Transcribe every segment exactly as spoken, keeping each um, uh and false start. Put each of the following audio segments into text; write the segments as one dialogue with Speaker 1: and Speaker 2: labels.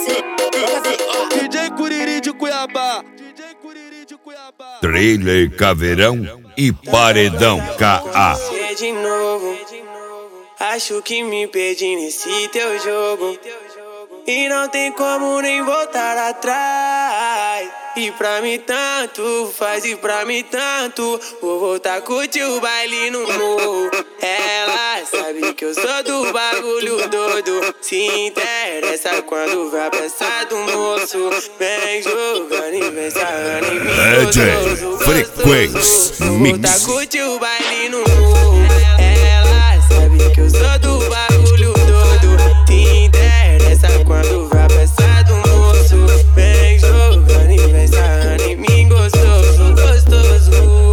Speaker 1: D J Curiri de Cuiabá. D J Curiri de Cuiabá.
Speaker 2: Trailer Caveirão e Paredão K A.
Speaker 3: De novo, acho que me perdi nesse teu jogo e não tem como nem voltar atrás. E pra mim tanto faz, e pra mim tanto vou voltar a curtir o baile no morro. Ela sabe que eu sou do bagulho doido, se interessa quando vai pensar do moço. Vem jogando e vem sarrando em mim gostoso,
Speaker 2: Frequência
Speaker 3: vou
Speaker 2: Mix.
Speaker 3: voltar a curtir o baile no morro. Ela sabe que eu sou do bagulho doido, se interessa quando vai pensar do moço. Vem jogando e vem sarrando em mim gostoso, gostoso.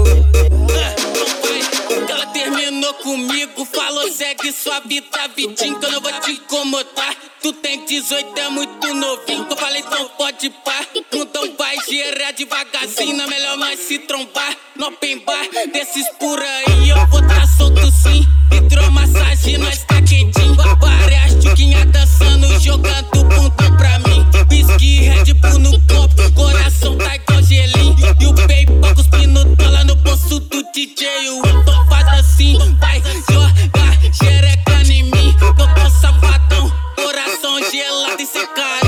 Speaker 4: Ela terminou comigo, falou segue sua vida, vidinho, que eu não vou te incomodar. Tu tem dezoito, é muito novinho, eu falei então pode pá. Então vai gerar devagarzinho, é melhor nós se trombar no open bar. Desses por aí eu vou tá solto sim, hidromassagem nós tá quentinho. Várias tchuquinhas dançando, jogando bundão pra mim. Whisky, Red Bull no copo, coração tá igual gelinho. E o paper cuspindo dólar no bolso do D J. O Wilton faz assim, vai jogar xereca em mim. Eu tô safadão, coração gelado e secar.